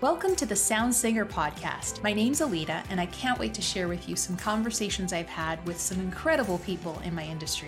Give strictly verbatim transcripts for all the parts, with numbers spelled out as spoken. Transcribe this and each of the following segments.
Welcome to the Sound Singer Podcast. My name's Alita, and I can't wait to share with you some conversations I've had with some incredible people in my industry.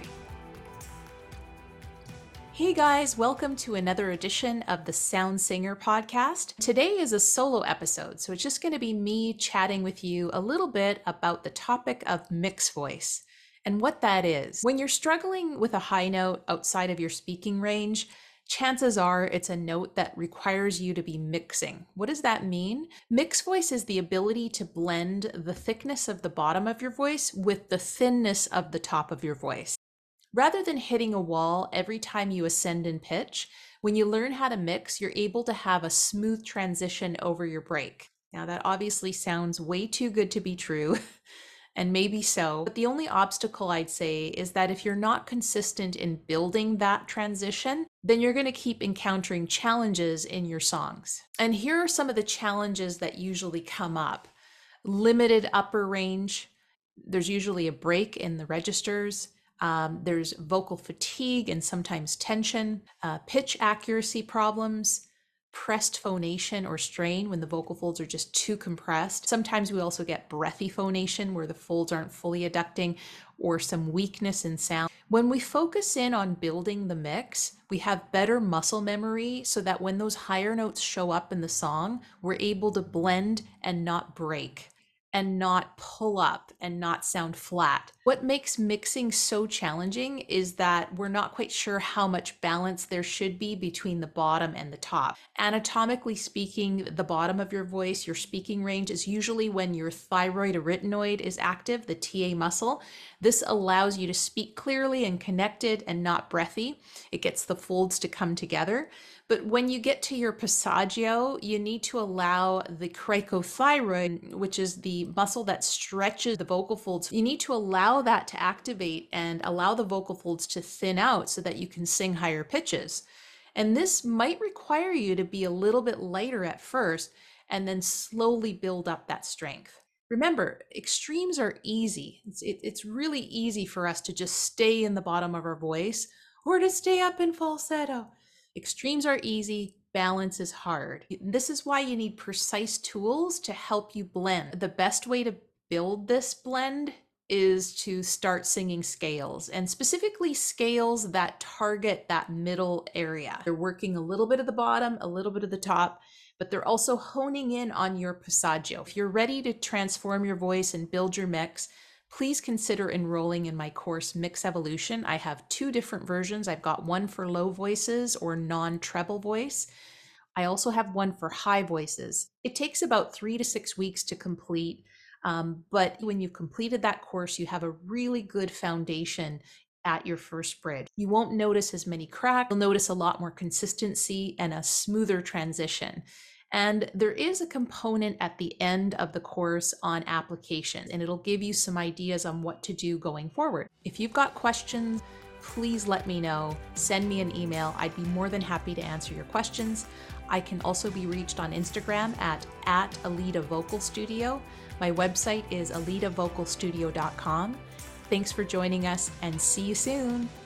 Hey guys, welcome to another edition of the Sound Singer Podcast. Today is a solo episode, so it's just going to be me chatting with you a little bit about the topic of mixed voice and what that is. When you're struggling with a high note outside of your speaking range, chances are it's a note that requires you to be mixing. What does that mean? Mixed voice is the ability to blend the thickness of the bottom of your voice with the thinness of the top of your voice. Rather than hitting a wall every time you ascend in pitch, when you learn how to mix, you're able to have a smooth transition over your break. Now that obviously sounds way too good to be true. And maybe so, but the only obstacle I'd say is that if you're not consistent in building that transition, then you're going to keep encountering challenges in your songs. And here are some of the challenges that usually come up. Limited upper range. There's usually a break in the registers. Um, there's vocal fatigue and sometimes tension, uh, pitch accuracy problems, pressed phonation or strain when the vocal folds are just too compressed. Sometimes we also get breathy phonation where the folds aren't fully adducting, or some weakness in sound. When we focus in on building the mix, we have better muscle memory so that when those higher notes show up in the song, we're able to blend and not break, and not pull up and not sound flat. What makes mixing so challenging is that we're not quite sure how much balance there should be between the bottom and the top. Anatomically speaking, the bottom of your voice, your speaking range, is usually when your thyroid arytenoid is active, the T A muscle. This allows you to speak clearly and connected and not breathy. It gets the folds to come together. But when you get to your passaggio, you need to allow the cricothyroid, which is the muscle that stretches the vocal folds, you need to allow that to activate and allow the vocal folds to thin out so that you can sing higher pitches. And this might require you to be a little bit lighter at first and then slowly build up that strength. Remember, extremes are easy. It's, it, it's really easy for us to just stay in the bottom of our voice or to stay up in falsetto. Extremes are easy, balance is hard. This is why you need precise tools to help you blend. The best way to build this blend is to start singing scales, and specifically scales that target that middle area. They're working a little bit of the bottom, a little bit of the top, but they're also honing in on your passaggio. If you're ready to transform your voice and build your mix, please consider enrolling in my course, Mix Evolution. I have two different versions. I've got one for low voices or non-treble voice. I also have one for high voices. It takes about three to six weeks to complete, um, but when you've completed that course, you have a really good foundation at your first bridge. You won't notice as many cracks. You'll notice a lot more consistency and a smoother transition. And there is a component at the end of the course on application, and it'll give you some ideas on what to do going forward. If you've got questions, please let me know. Send me an email. I'd be more than happy to answer your questions. I can also be reached on Instagram at, at Alita Vocal Studio. My website is alita vocal studio dot com. Thanks for joining us, and see you soon.